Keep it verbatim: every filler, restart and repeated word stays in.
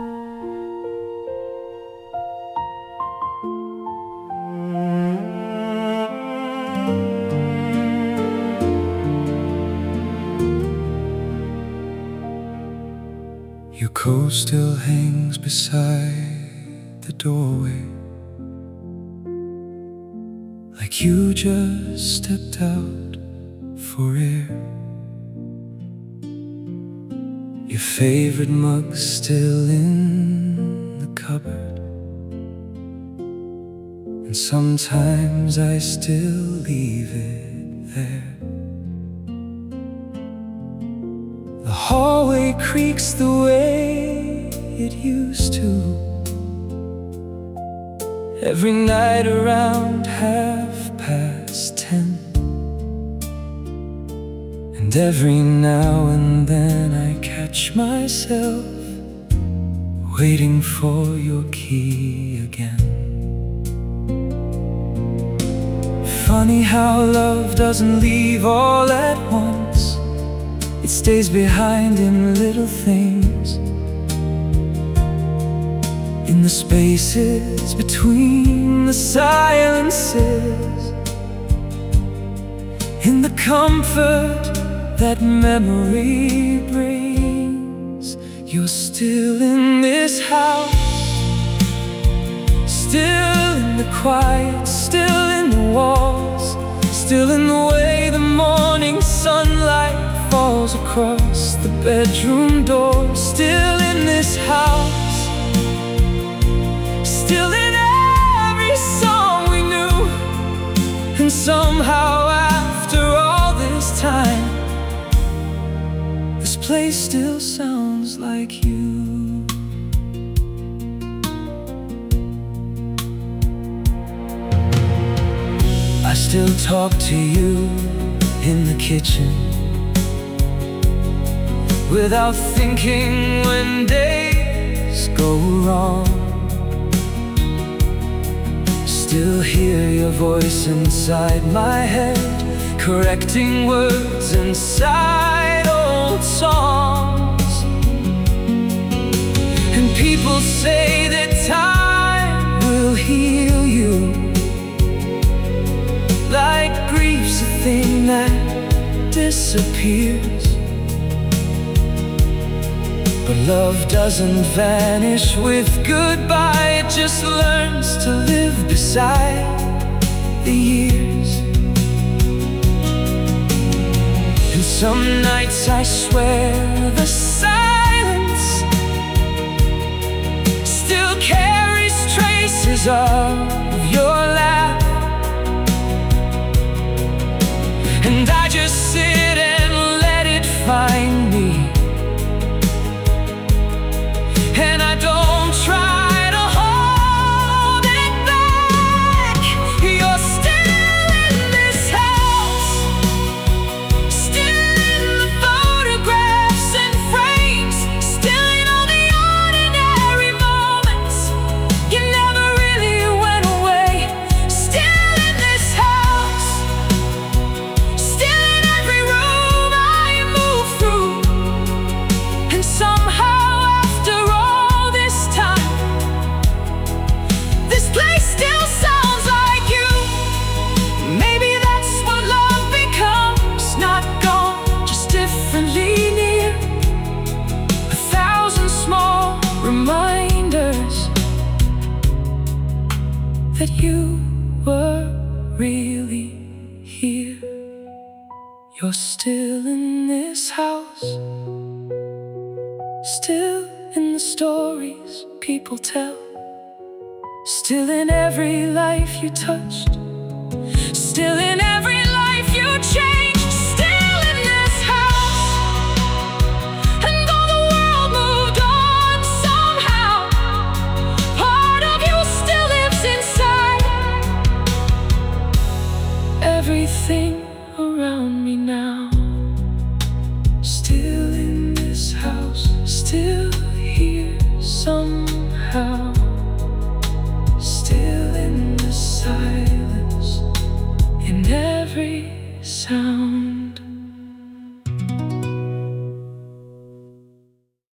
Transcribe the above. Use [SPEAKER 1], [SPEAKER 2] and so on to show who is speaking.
[SPEAKER 1] Your coat still hangs beside the doorway, like you just stepped out for air. Your favorite mug's still in the cupboard, and sometimes I still leave it there. The hallway creaks the way it used to, every night around half past ten. And every now and then I catch myself waiting for your key again. Funny how love doesn't leave all at once. It stays behind in little things, in the spaces between the silences, in the comfort that memory brings. You're still in this house, still in the quiet, still in the walls, still in the way the morning sunlight falls across the bedroom door. Still in this house, still in every song we knew. And somehow after all this time, this place still sounds like you. I still talk to you in the kitchen, without thinking when days go wrong. Still hear your voice inside my head, correcting words inside old songs. And people say that time will heal you, like grief's a thing that disappears. But love doesn't vanish with goodbye, it just learns to live beside the years. And some nights I swear the silence still carries traces of your laugh, and I just sit and let it find me. And I don't try to hold it back. You're still in this house, still in the photographs and frames, still in all the ordinary moments. You never really went away. Still in this house, still in every room I move through. And somehow that you were really here. You're still in this house, still in the stories people tell, still in every life you touched, still in every life you changed.